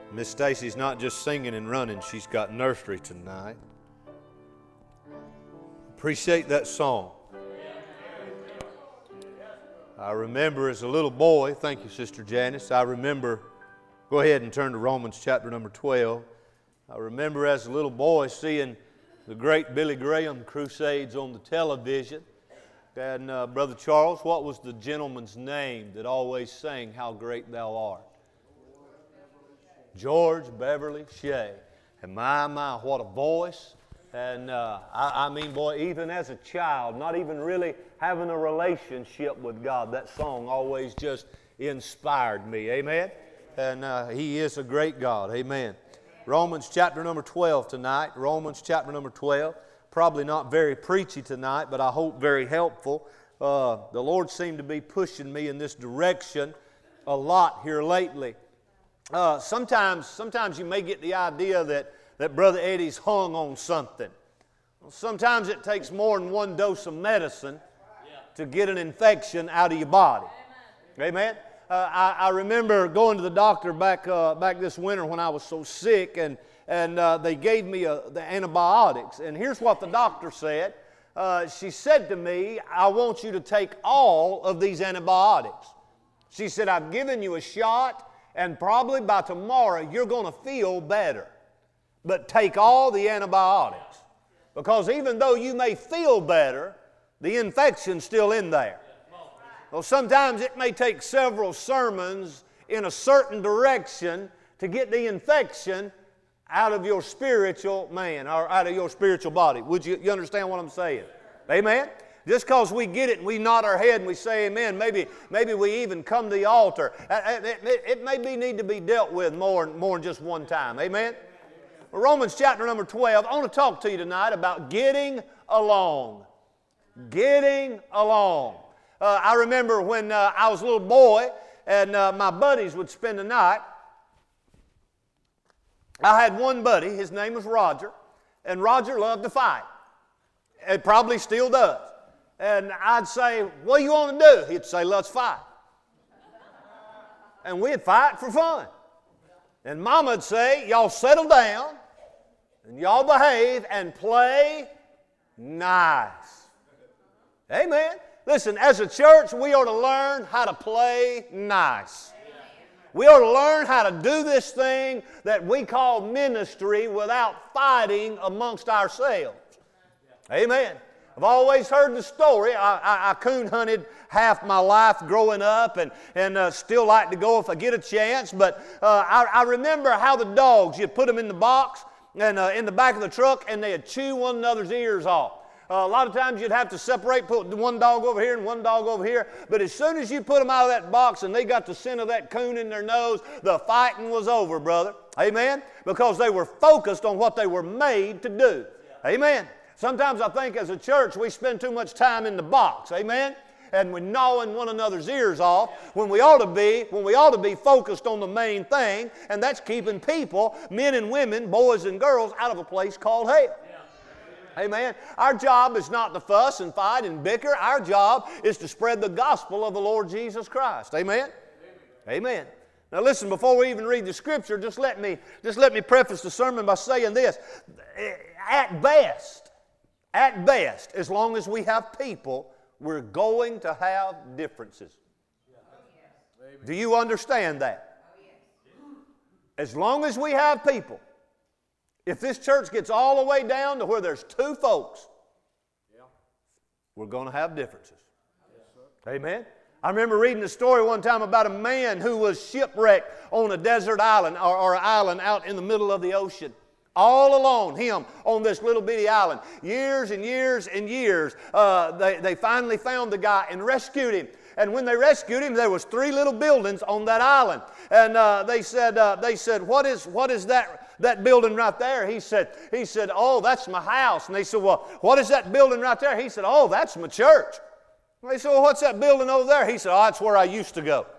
Miss Stacy's not just singing and running, she's got nursery tonight. Appreciate that song. I remember as a little boy, thank you, Sister Janice, I remember, go ahead and turn to Romans chapter number 12. I remember as a little boy seeing the great Billy Graham crusades on the television. And Brother Charles, what was the gentleman's name that always sang How Great Thou Art? George Beverly Shea. And my, what a voice. And I mean, boy, even as a child, not even really having a relationship with God, that song always just inspired me. Amen? And He is a great God. Amen. Romans chapter number 12 tonight. Romans chapter number 12. Probably not very preachy tonight, but I hope very helpful. The Lord seemed to be pushing me in this direction a lot here lately. Sometimes you may get the idea that Brother Eddie's hung on something. Sometimes it takes more than one dose of medicine to get an infection out of your body. Amen? I remember going to the doctor back this winter when I was so sick, and they gave me the antibiotics. And here's what the doctor said. She said to me, I want you to take all of these antibiotics. She said, I've given you a shot, and probably by tomorrow you're going to feel better. But take all the antibiotics. Because even though you may feel better, the infection's still in there. Well, sometimes it may take several sermons in a certain direction to get the infection out of your spiritual man or out of your spiritual body. Would you understand what I'm saying? Amen? Just because we get it and we nod our head and we say amen, maybe we even come to the altar. It may need to be dealt with more than just one time. Amen? Romans chapter number 12, I want to talk to you tonight about getting along. Getting along. I remember when I was a little boy and my buddies would spend the night. I had one buddy, his name was Roger, and Roger loved to fight. It probably still does. And I'd say, what do you want to do? He'd say, let's fight. And we'd fight for fun. And Mama would say, y'all settle down, and y'all behave and play nice. Amen. Listen, as a church, we ought to learn how to play nice. We ought to learn how to do this thing that we call ministry without fighting amongst ourselves. Amen. I've always heard the story. I coon hunted half my life growing up and still like to go if I get a chance. But I remember how the dogs, you'd put them in the box and in the back of the truck and they'd chew one another's ears off. A lot of times you'd have to separate, put one dog over here and one dog over here. But as soon as you put them out of that box and they got the scent of that coon in their nose, the fighting was over, brother. Amen? Because they were focused on what they were made to do. Amen? Sometimes I think as a church we spend too much time in the box. Amen? And we're gnawing one another's ears off when we ought to be focused on the main thing, and that's keeping people, men and women, boys and girls, out of a place called hell. Amen. Our job is not to fuss and fight and bicker. Our job is to spread the gospel of the Lord Jesus Christ. Amen? Amen. Now listen, before we even read the Scripture, just let me preface the sermon by saying this. At best, as long as we have people, we're going to have differences. Do you understand that? As long as we have people, if this church gets all the way down to where there's two folks, we're going to have differences. Amen? I remember reading a story one time about a man who was shipwrecked on a desert island or an island out in the middle of the ocean. All alone, him on this little bitty island. Years and years and years, they finally found the guy and rescued him. And when they rescued him, there was 3 little buildings on that island. And they said, what is that building right there? He said, oh, that's my house. And they said, well, what is that building right there? He said, oh, that's my church. And they said, well, what's that building over there? He said, oh, that's where I used to go.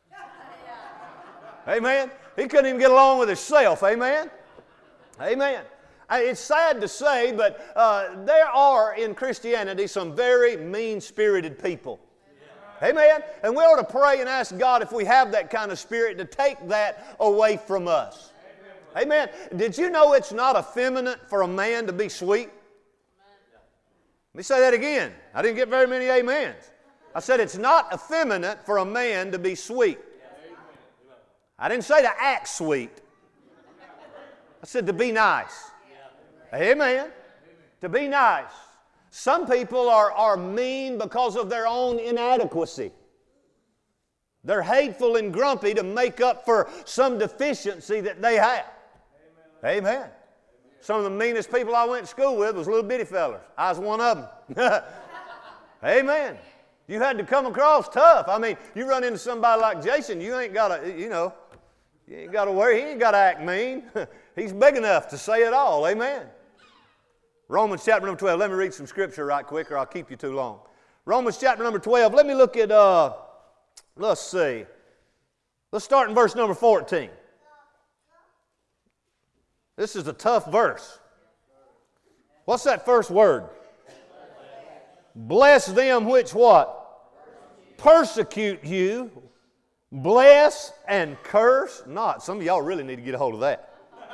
Amen. He couldn't even get along with himself. Amen. Amen. It's sad to say, but there are in Christianity some very mean-spirited people. Amen. And we ought to pray and ask God if we have that kind of spirit to take that away from us. Amen. Did you know it's not effeminate for a man to be sweet? Let me say that again. I didn't get very many amens. I said it's not effeminate for a man to be sweet. I didn't say to act sweet. I said to be nice. Amen. To be nice. Some people are mean because of their own inadequacy. They're hateful and grumpy to make up for some deficiency that they have. Amen. Some of the meanest people I went to school with was little bitty fellas. I was one of them. Amen. You had to come across tough. I mean, you run into somebody like Jason, you ain't got to, you ain't got to worry. He ain't got to act mean. He's big enough to say it all. Amen. Romans chapter number 12. Let me read some scripture right quick or I'll keep you too long. Romans chapter number 12. Let me look at, let's see. Let's start in verse number 14. This is a tough verse. What's that first word? Bless them which what? Persecute you. Bless and curse not. Some of y'all really need to get a hold of that.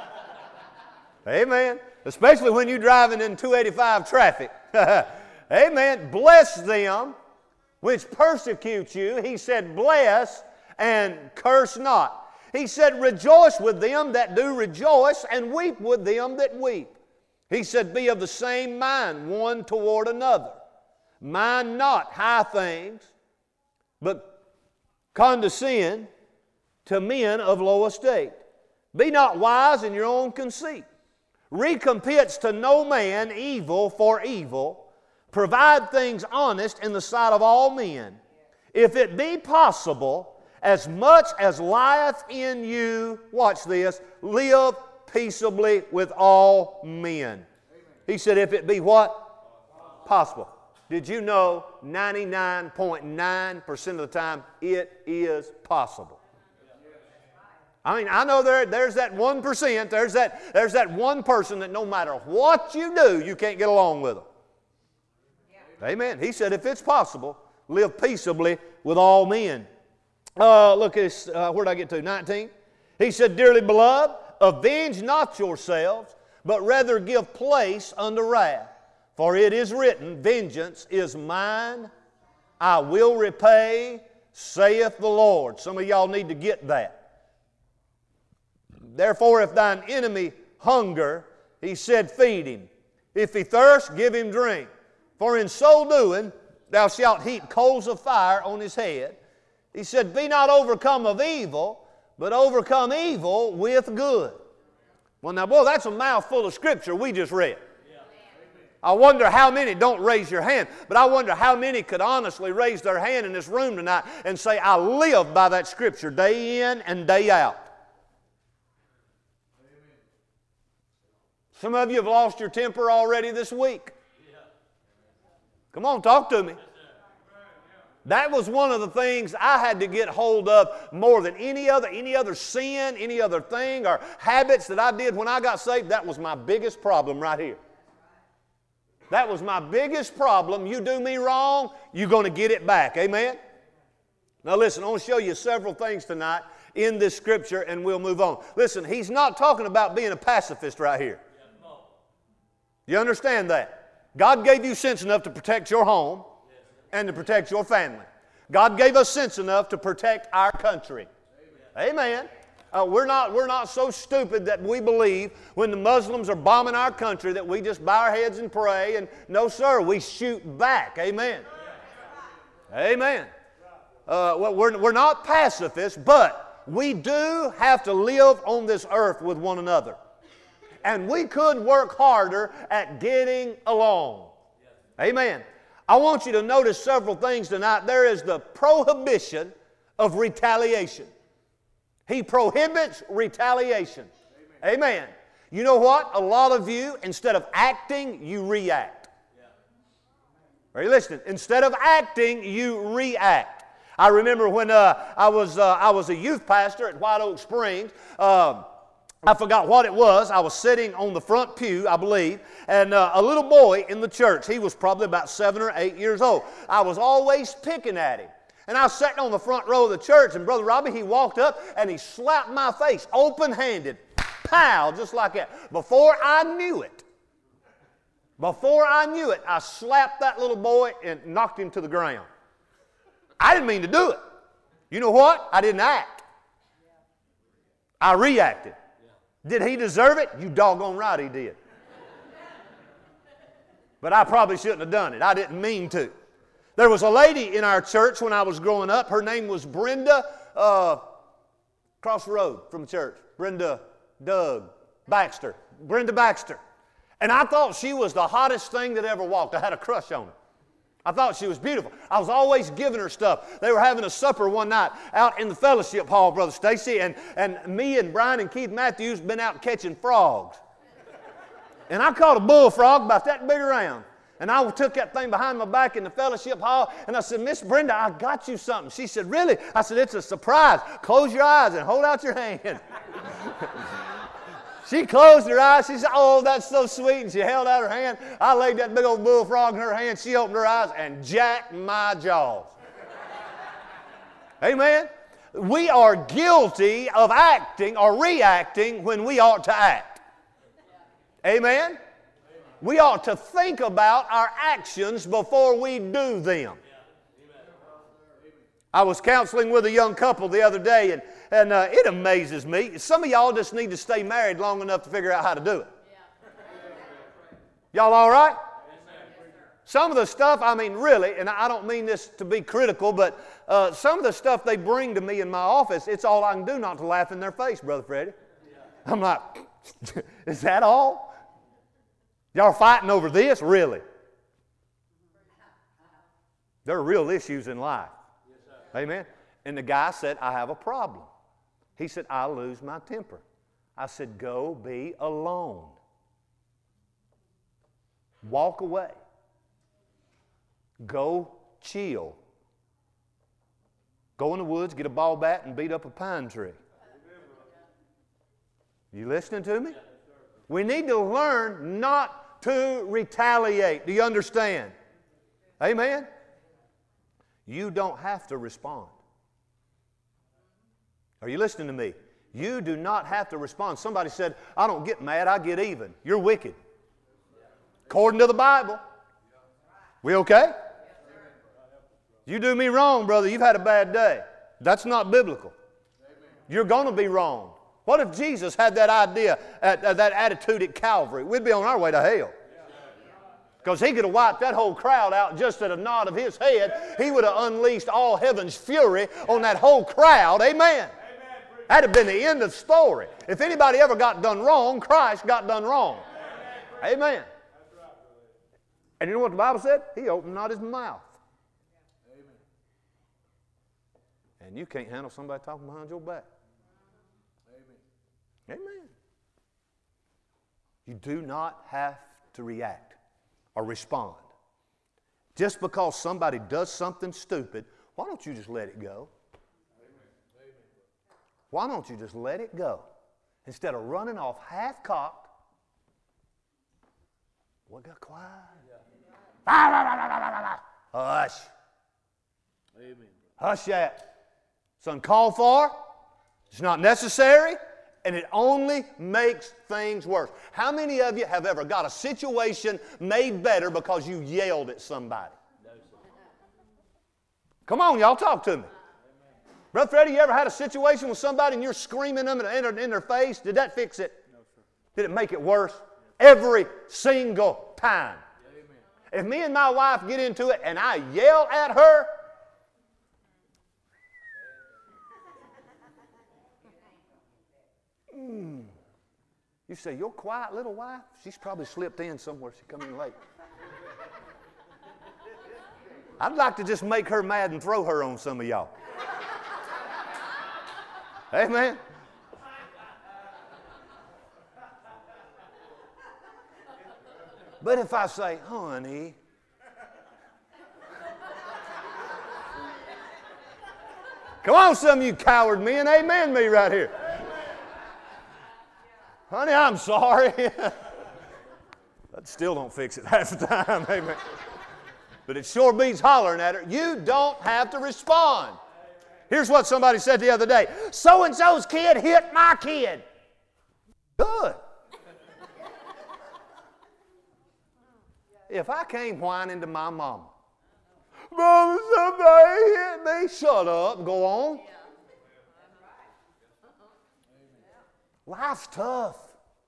Amen. Especially when you're driving in 285 traffic. Amen. Bless them which persecute you. He said, bless and curse not. He said, rejoice with them that do rejoice, and weep with them that weep. He said, be of the same mind one toward another. Mind not high things, but condescend to men of low estate. Be not wise in your own conceit. Recompense to no man evil for evil. Provide things honest in the sight of all men. If it be possible, as much as lieth in you, watch this, live peaceably with all men. He said, if it be what? Possible. Did you know 99.9% of the time it is possible? I mean, I know there's that 1%, there's that one person that no matter what you do, you can't get along with them. Amen. He said, if it's possible, live peaceably with all men. Look at this, where did I get to? 19. He said, dearly beloved, avenge not yourselves, but rather give place unto wrath. For it is written, vengeance is mine, I will repay, saith the Lord. Some of y'all need to get that. Therefore, if thine enemy hunger, he said, feed him. If he thirst, give him drink. For in so doing, thou shalt heap coals of fire on his head. He said, be not overcome of evil, but overcome evil with good. Well, now, boy, that's a mouthful of scripture we just read. I wonder how many, don't raise your hand, but I wonder how many could honestly raise their hand in this room tonight and say, I live by that scripture day in and day out. Some of you have lost your temper already this week. Come on, talk to me. That was one of the things I had to get hold of more than any other sin, any other thing or habits that I did when I got saved. That was my biggest problem right here. That was my biggest problem. You do me wrong, you're going to get it back. Amen? Now listen, I want to show you several things tonight in this scripture and we'll move on. Listen, he's not talking about being a pacifist right here. You understand that? God gave you sense enough to protect your home and to protect your family. God gave us sense enough to protect our country. Amen. We're not so stupid that we believe when the Muslims are bombing our country that we just bow our heads and pray. And no, sir, we shoot back. Amen. Amen. Well, we're not pacifists, but we do have to live on this earth with one another. And we could work harder at getting along. Amen. I want you to notice several things tonight. There is the prohibition of retaliation. He prohibits retaliation. Amen. You know what? A lot of you, instead of acting, you react. Are you listening? Instead of acting, you react. I remember when I was a youth pastor at White Oak Springs. I forgot what it was. I was sitting on the front pew, I believe, and a little boy in the church, he was probably about 7 or 8 years old. I was always picking at him. And I was sitting on the front row of the church, and Brother Robbie, he walked up and he slapped my face open-handed. pow, just like that. Before I knew it, I slapped that little boy and knocked him to the ground. I didn't mean to do it. You know what? I didn't act. I reacted. Did he deserve it? You doggone right he did. But I probably shouldn't have done it. I didn't mean to. There was a lady in our church when I was growing up. Her name was Brenda, across the road from the church. Brenda Baxter. And I thought she was the hottest thing that ever walked. I had a crush on her. I thought she was beautiful. I was always giving her stuff. They were having a supper one night out in the fellowship hall, Brother Stacy, and me and Brian and Keith Matthews been out catching frogs. And I caught a bullfrog about that big around. And I took that thing behind my back in the fellowship hall, and I said, Miss Brenda, I got you something. She said, really? I said, it's a surprise. Close your eyes and hold out your hand. She closed her eyes. She said, oh, that's so sweet. And she held out her hand. I laid that big old bullfrog in her hand. She opened her eyes and jacked my jaws. Amen? We are guilty of acting or reacting when we ought to act. Amen? We ought to think about our actions before we do them. I was counseling with a young couple the other day, and it amazes me. Some of y'all just need to stay married long enough to figure out how to do it. Y'all all right? Some of the stuff, I mean, really, and I don't mean this to be critical, but some of the stuff they bring to me in my office, it's all I can do not to laugh in their face, Brother Freddie. I'm like, is that all? Y'all are fighting over this? Really? There are real issues in life. Amen. And the guy said, I have a problem. He said, I lose my temper. I said, go be alone. Walk away. Go chill. Go in the woods, get a ball bat, and beat up a pine tree. You listening to me? We need to learn not to retaliate. Do you understand? Amen? You don't have to respond. Are you listening to me? You do not have to respond. Somebody said, I don't get mad, I get even. You're wicked. According to the Bible. We okay? You do me wrong, brother, you've had a bad day. That's not biblical. You're going to be wrong. What if Jesus had that idea, that attitude at Calvary? We'd be on our way to hell. Because he could have wiped that whole crowd out just at a nod of his head. He would have unleashed all heaven's fury on that whole crowd. Amen. That'd have been the end of the story. If anybody ever got done wrong, Christ got done wrong. Amen. And you know what the Bible said? He opened not his mouth. And you can't handle somebody talking behind your back. Amen. You do not have to react or respond. Just because somebody does something stupid, why don't you just let it go? Why don't you just let it go? Instead of running off half-cocked. What got quiet? Hush. Amen. Hush that. It's uncalled for. It's not necessary. And it only makes things worse. How many of you have ever got a situation made better because you yelled at somebody? Come on, y'all, talk to me. Brother Freddie, you ever had a situation with somebody and you're screaming them in their face? Did that fix it? No, sir. Did it make it worse? Every single time. Amen. If me and my wife get into it and I yell at her, you say, your quiet little wife? She's probably slipped in somewhere. She come in late. I'd like to just make her mad and throw her on some of y'all. Amen. But if I say, honey, come on, some of you coward men, amen me right here. Honey, I'm sorry. That still don't fix it half the time, amen. But it sure beats hollering at her. You don't have to respond. Here's what somebody said the other day. So-and-so's kid hit my kid. Good. If I came whining to my mama, Mama, somebody hit me. Shut up. Go on. Life's tough.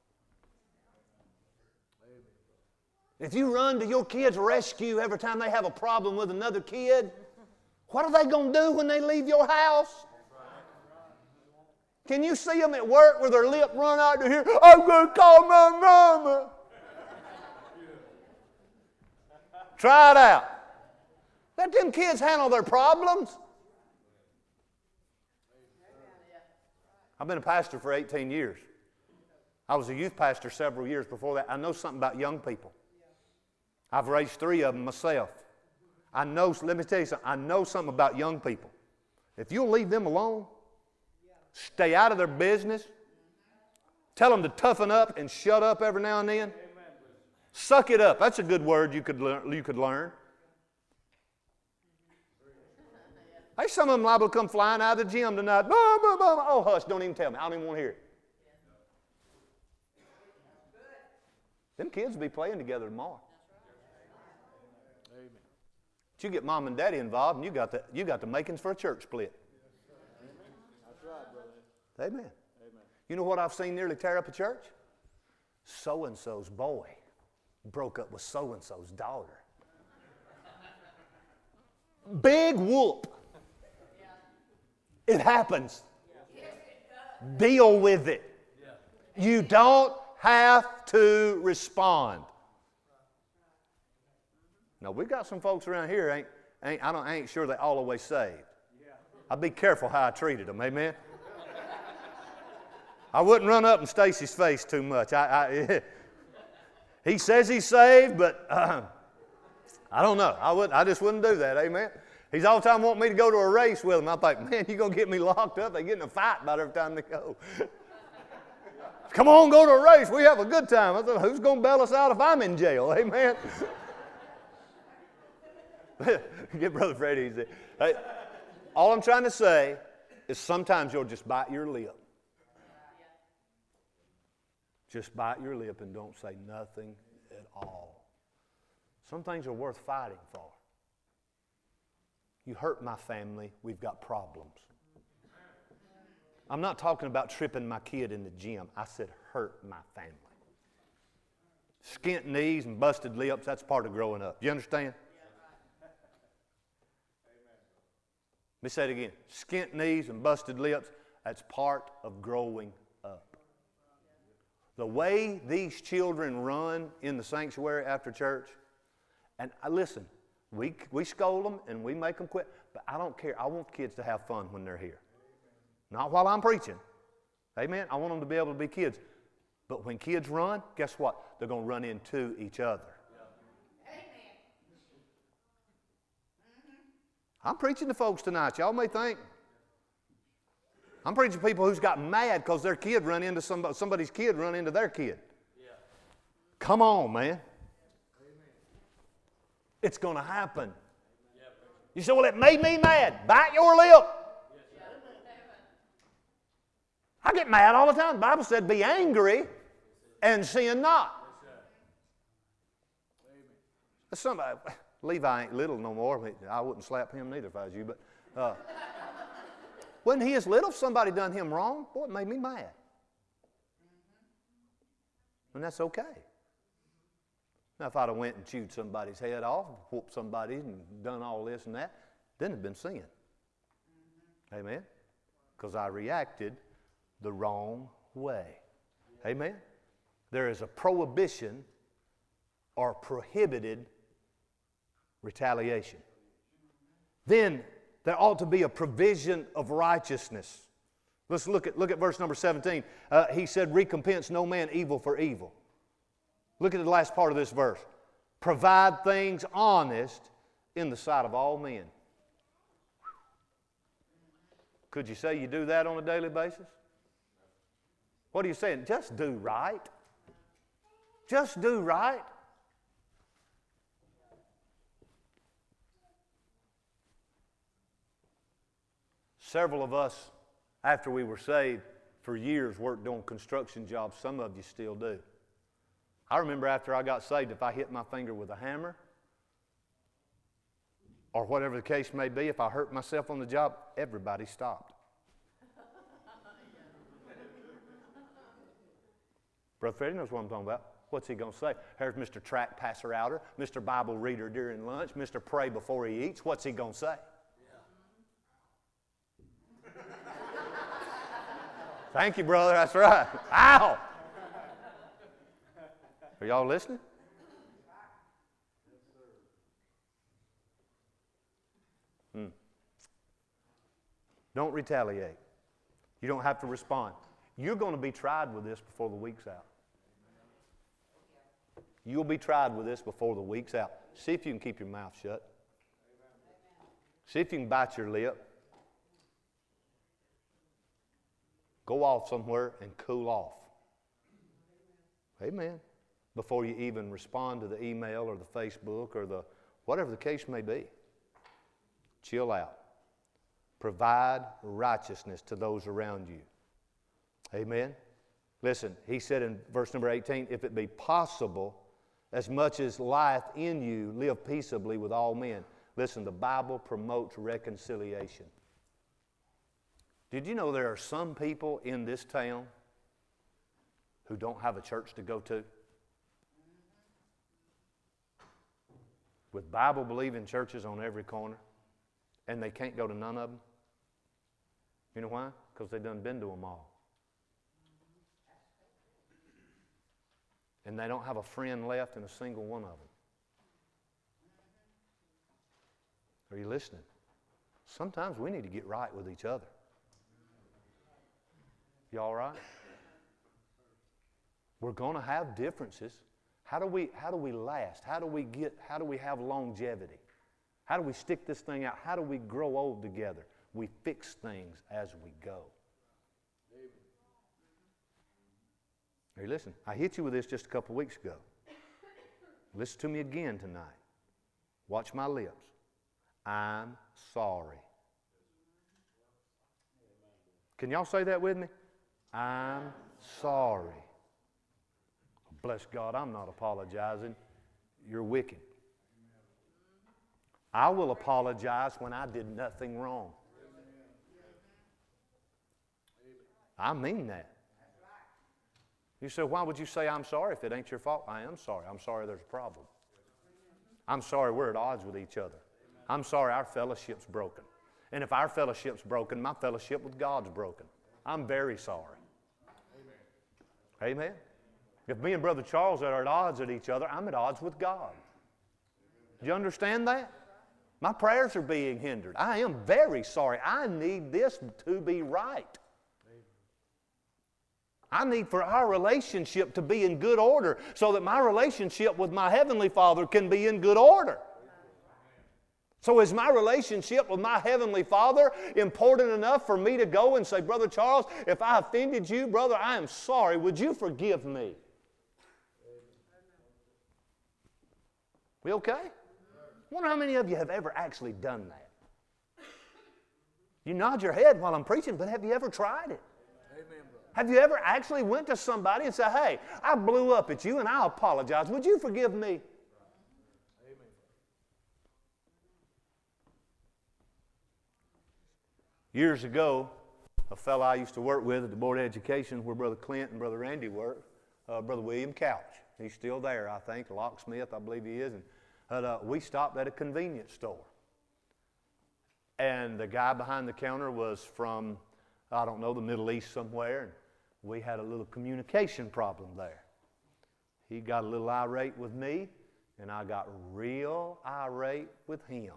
If you run to your kid's rescue every time they have a problem with another kid, what are they going to do when they leave your house? Can you see them at work with their lip run out to here? I'm going to call my mama. Try it out. Let them kids handle their problems. I've been a pastor for 18 years. I was a youth pastor several years before that. I know something about young people. I've raised 3 of them myself. Let me tell you something, I know something about young people. If you'll leave them alone, stay out of their business, tell them to toughen up and shut up every now and then. Suck it up. That's a good word you could learn. Hey, some of them liable to come flying out of the gym tonight. Oh, hush, don't even tell me. I don't even want to hear it. Them kids will be playing together tomorrow. But you get mom and daddy involved, and you got the makings for a church split. That's right, brother. Amen. You know what I've seen nearly tear up a church? So-and-so's boy broke up with so-and-so's daughter. Big whoop. It happens. Deal with it. You don't have to respond. Now, we got some folks around here, I ain't sure they're all the way saved. I'd be careful how I treated them, amen? I wouldn't run up in Stacy's face too much. He says he's saved, but I don't know. I just wouldn't do that, amen? He's all the time wanting me to go to a race with him. I think, man, you're going to get me locked up. They get in a fight about every time they go. Come on, go to a race. We have a good time. I thought, who's going to bail us out if I'm in jail? Amen. Get Brother Freddie. Hey, all I'm trying to say is sometimes you'll just bite your lip. Just bite your lip and don't say nothing at all. Some things are worth fighting for. You hurt my family, we've got problems. I'm not talking about tripping my kid in the gym. I said hurt my family. Skint knees and busted lips, that's part of growing up. Do you understand? Let me say it again. Skint knees and busted lips, that's part of growing up. The way these children run in the sanctuary after church, and listen, we scold them and we make them quit, but I don't care. I want kids to have fun when they're here. Not while I'm preaching. Amen? I want them to be able to be kids. But when kids run, guess what? They're going to run into each other. I'm preaching to folks tonight. Y'all may think. I'm preaching to people who's got mad because their kid run into somebody's kid run into their kid. Yeah. Come on, man. It's going to happen. You say, well, it made me mad. Bite your lip. I get mad all the time. The Bible said, be angry and sin not. Somebody, Levi ain't little no more. I wouldn't slap him neither if I was you. But when he is little, if somebody done him wrong, boy, it made me mad. And that's okay. Now, if I'd have went and chewed somebody's head off, whooped somebody and done all this and that, then it'd been sin. Amen? Because I reacted the wrong way. Amen? There is a prohibition or prohibited retaliation. Then there ought to be a provision of righteousness. Let's look at verse number 17. He said, recompense no man evil for evil. Look at the last part of this verse. Provide things honest in the sight of all men. Could you say you do that on a daily basis? What are you saying? Just do right. Just do right. Several of us, after we were saved, for years worked doing construction jobs. Some of you still do. I remember after I got saved, if I hit my finger with a hammer, or whatever the case may be, if I hurt myself on the job, everybody stopped. Brother Freddie knows what I'm talking about. What's he going to say? Here's Mr. Track Passer Outer, Mr. Bible Reader during lunch, Mr. Pray before he eats. What's he going to say? Yeah. Thank you, brother. That's right. Ow! Are y'all listening? Don't retaliate. You don't have to respond. You're going to be tried with this before the week's out. You'll be tried with this before the week's out. See if you can keep your mouth shut. See if you can bite your lip. Go off somewhere and cool off. Amen. Before you even respond to the email or the Facebook or the whatever the case may be. Chill out. Provide righteousness to those around you. Amen. Listen, he said in verse number 18, if it be possible, as much as lieth in you, live peaceably with all men. Listen, the Bible promotes reconciliation. Did you know there are some people in this town who don't have a church to go to? With Bible-believing churches on every corner, and they can't go to none of them. You know why? Because they done been to them all. And they don't have a friend left in a single one of them. Are you listening? Sometimes we need to get right with each other. You all right? We're going to have differences. How do we last? How do we have longevity? How do we stick this thing out? How do we grow old together? We fix things as we go. Hey, listen, I hit you with this just a couple weeks ago. Listen to me again tonight. Watch my lips. I'm sorry. Can y'all say that with me? I'm sorry. Bless God, I'm not apologizing. You're wicked. I will apologize when I did nothing wrong. I mean that. You say, why would you say I'm sorry if it ain't your fault? I am sorry. I'm sorry there's a problem. I'm sorry we're at odds with each other. I'm sorry our fellowship's broken. And if our fellowship's broken, my fellowship with God's broken. I'm very sorry. Amen. If me and Brother Charles are at odds with each other, I'm at odds with God. Do you understand that? My prayers are being hindered. I am very sorry. I need this to be right. I need for our relationship to be in good order so that my relationship with my Heavenly Father can be in good order. So is my relationship with my Heavenly Father important enough for me to go and say, Brother Charles, if I offended you, brother, I am sorry. Would you forgive me? We okay? I wonder how many of you have ever actually done that. You nod your head while I'm preaching, but have you ever tried it? Have you ever actually went to somebody and said, hey, I blew up at you and I apologize. Would you forgive me? Amen. Years ago, a fellow I used to work with at the Board of Education where Brother Clint and Brother Randy worked, Brother William Couch. He's still there, I think, a locksmith, I believe he is. And we stopped at a convenience store. And the guy behind the counter was from, I don't know, the Middle East somewhere. And we had a little communication problem there. He got a little irate with me, and I got real irate with him.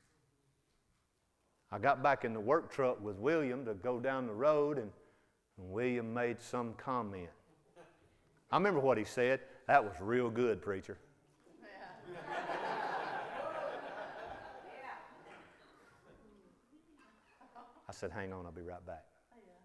I got back in the work truck with William to go down the road, and William made some comment. I remember what he said. That was real good, preacher. I said, hang on, I'll be right back.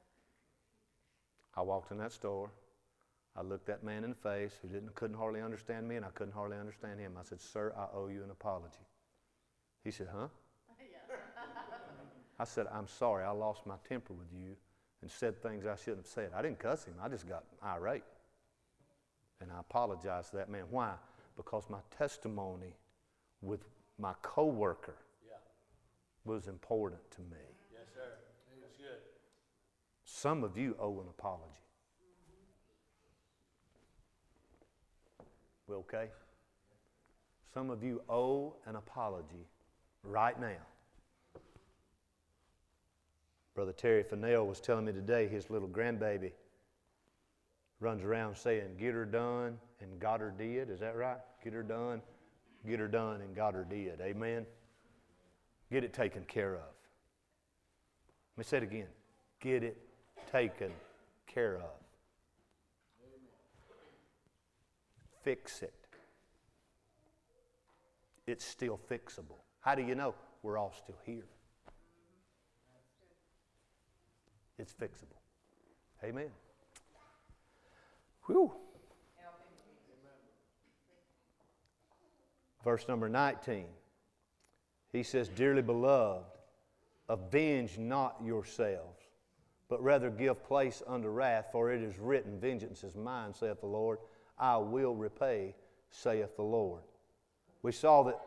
I walked in that store. I looked that man in the face who couldn't hardly understand me, and I couldn't hardly understand him. I said, sir, I owe you an apology. He said, huh? I said, I'm sorry. I lost my temper with you and said things I shouldn't have said. I didn't cuss him. I just got irate. And I apologized to that man. Why? Because my testimony with my coworker was important to me. Yes, sir. That's good. Some of you owe an apology. We okay? Some of you owe an apology right now. Brother Terry Fennell was telling me today his little grandbaby runs around saying, "Get her done and got her did." Is that right? Get her done and got her did. Amen? Get it taken care of. Let me say it again. Get it taken care of. Fix it. It's still fixable. How do you know? We're all still here. It's fixable. Amen. Whew. Verse number 19. He says, "Dearly beloved, avenge not yourselves, but rather give place unto wrath, for it is written, Vengeance is mine, saith the Lord. I will repay, saith the Lord." We saw that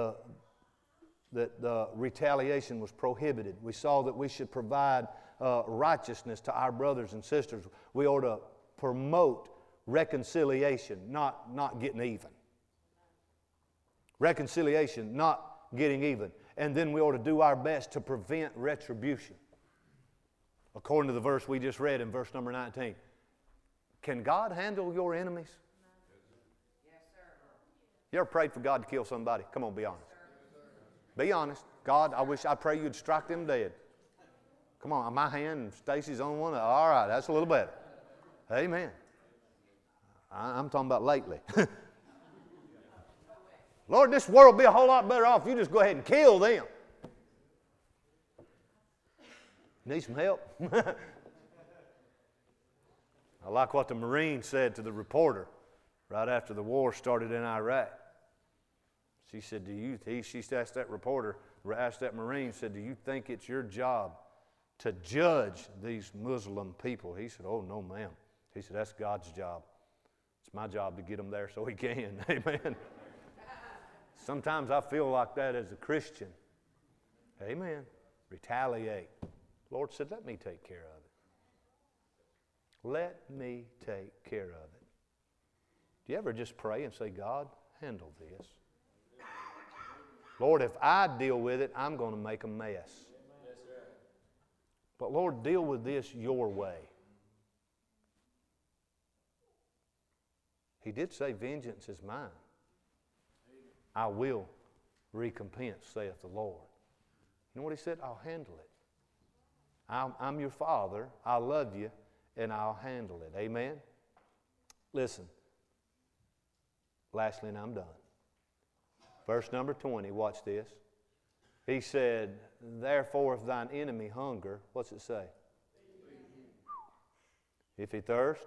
the retaliation was prohibited. We saw that we should provide righteousness to our brothers and sisters. We ought to promote reconciliation, not getting even. Reconciliation, not getting even. And then we ought to do our best to prevent retribution. According to the verse we just read in verse number 19. Can God handle your enemies? Yes, sir. You ever prayed for God to kill somebody? Come on, be honest. Be honest. God, I pray you'd strike them dead. Come on, my hand and Stacy's on one. All right, that's a little better. Amen. I'm talking about lately. Lord, this world would be a whole lot better off if you just go ahead and kill them. Need some help? I like what the Marine said to the reporter right after the war started in Iraq. She said, she asked that reporter, asked that Marine, said, "Do you think it's your job to judge these Muslim people?" He said, "Oh, no, ma'am." He said, "That's God's job. It's my job to get them there so He can." Amen. Sometimes I feel like that as a Christian. Amen. Retaliate. The Lord said, "Let me take care of it. Let me take care of it." Do you ever just pray and say, "God, handle this. Lord, if I deal with it, I'm going to make a mess. But Lord, deal with this your way." He did say, "Vengeance is mine. I will recompense, saith the Lord." You know what He said? I'll handle it. I'm your Father. I love you, and I'll handle it. Amen? Listen. Lastly, and I'm done. Verse number 20, watch this. He said, "Therefore, if thine enemy hunger," what's it say? "If he thirst,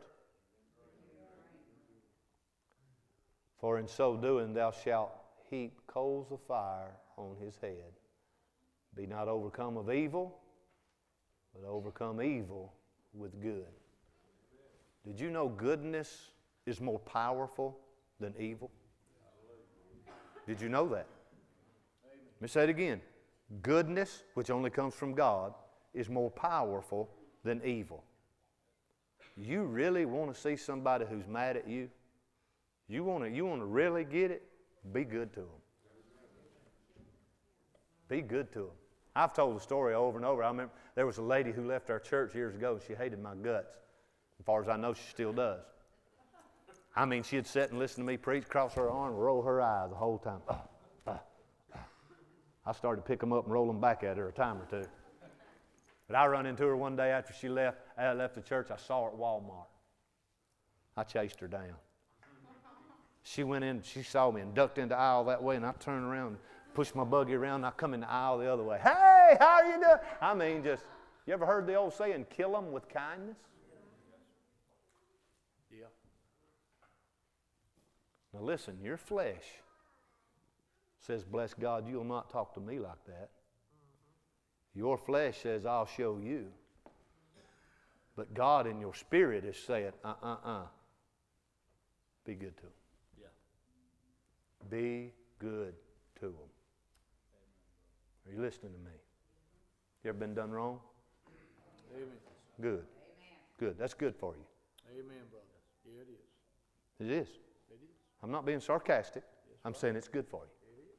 for in so doing thou shalt heap coals of fire on his head. Be not overcome of evil, but overcome evil with good." Did you know goodness is more powerful than evil? Did you know that? Let me say it again. Goodness, which only comes from God, is more powerful than evil. You really want to see somebody who's mad at you? You want to really get it? Be good to them. Be good to them. I've told the story over and over. I remember there was a lady who left our church years ago, and she hated my guts. As far as I know, she still does. I mean, she'd sit and listen to me preach, cross her arm, roll her eyes the whole time. I started to pick them up and roll them back at her a time or two. But I run into her one day after she left the church. I saw her at Walmart. I chased her down. She went in, she saw me and ducked into the aisle that way, and I turned around, pushed my buggy around, and I come in the aisle the other way. "Hey, how are you doing?" I mean, you ever heard the old saying, "Kill them with kindness"? Yeah. Now listen, your flesh says, "Bless God, you'll not talk to me like that." Your flesh says, "I'll show you." But God in your spirit is saying, be good to them. Yeah. Be good to them. Are you listening to me? You ever been done wrong? Amen. Good. Amen. Good. That's good for you. Amen, brother. Yeah, it is. It is. It is. I'm not being sarcastic. I'm saying it's good for you.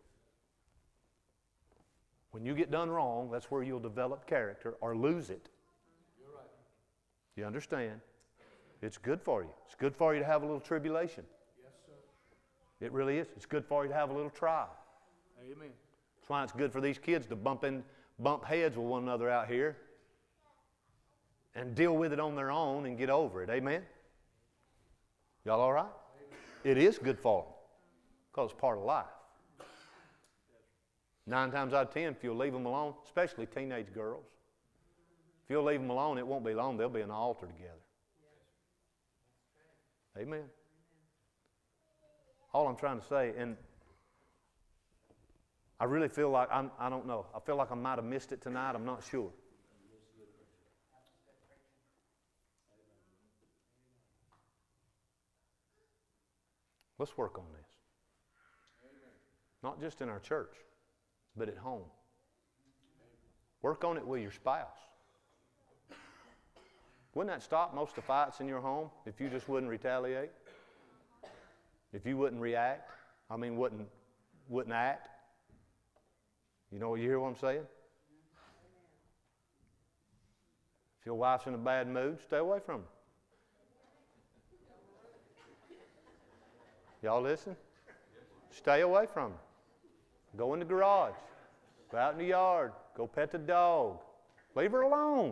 When you get done wrong, that's where you'll develop character or lose it. You're right. You understand? It's good for you. It's good for you to have a little tribulation. Yes, sir. It really is. It's good for you to have a little trial. Amen. That's why it's good for these kids to bump heads with one another out here and deal with it on their own and get over it. Amen? Y'all all right? Amen. It is good for them because it's part of life. 9 times out of 10, if you'll leave them alone, especially teenage girls, if you'll leave them alone, it won't be long. They'll be in the altar together. Amen. All I'm trying to say, and I really feel like, I don't know, I feel like I might have missed it tonight. I'm not sure. Let's work on this. Not just in our church, but at home. Work on it with your spouse. Wouldn't that stop most of the fights in your home if you just wouldn't retaliate? If you wouldn't react? Wouldn't act? You hear what I'm saying? If your wife's in a bad mood, stay away from her. Y'all listen? Stay away from her. Go in the garage. Go out in the yard. Go pet the dog. Leave her alone.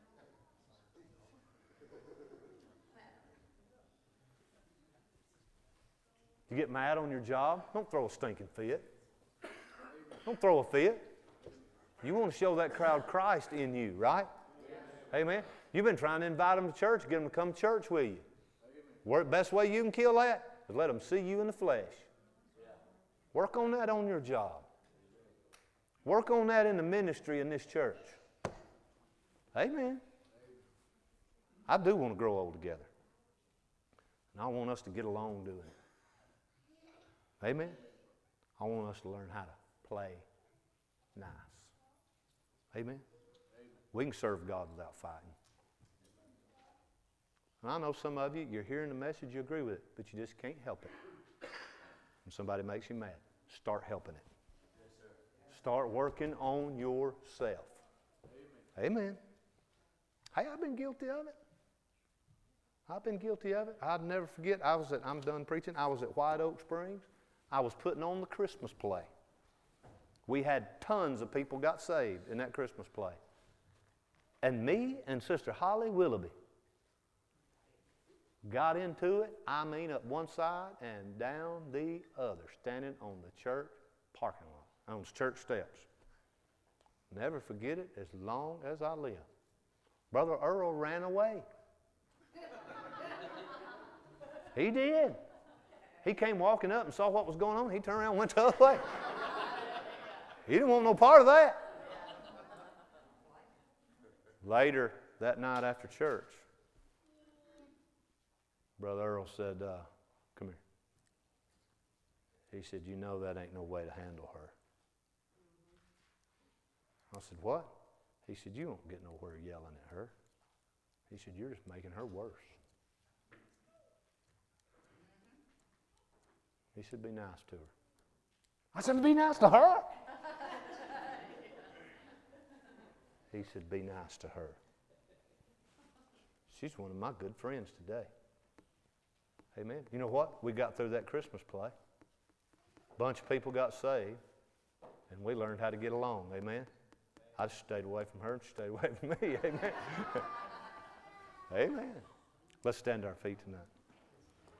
You get mad on your job, don't throw a stinking fit. Don't throw a fit. You want to show that crowd Christ in you, right? Amen. You've been trying to invite them to church, get them to come to church with you. Best way you can kill that is let them see you in the flesh. Work on that on your job. Work on that in the ministry in this church. Amen. I do want to grow old together. And I want us to get along doing it. Amen. I want us to learn how to play nice. Amen. We can serve God without fighting. And I know some of you, you're hearing the message, you agree with it, but you just can't help it. When somebody makes you mad, start helping it. Yes, sir. Start working on yourself. Amen. Amen. Hey, I've been guilty of it. I've been guilty of it. I'll never forget, I'm done preaching, I was at White Oak Springs. I was putting on the Christmas play. We had tons of people got saved in that Christmas play. And me and Sister Holly Willoughby got into it, up one side and down the other, standing on the church parking lot, on the church steps. Never forget it as long as I live. Brother Earl ran away. He did. He came walking up and saw what was going on. He turned around and went the other way. He didn't want no part of that. Later that night after church, Brother Earl said, come here. He said, you know that ain't no way to handle her. I said, what? He said, you won't get nowhere yelling at her. He said, you're just making her worse. He said, be nice to her. I said, be nice to her? He said, be nice to her. She's one of my good friends today. Amen. You know what? We got through that Christmas play. A bunch of people got saved, and we learned how to get along. Amen. I just stayed away from her and she stayed away from me. Amen. Amen. Let's stand to our feet tonight.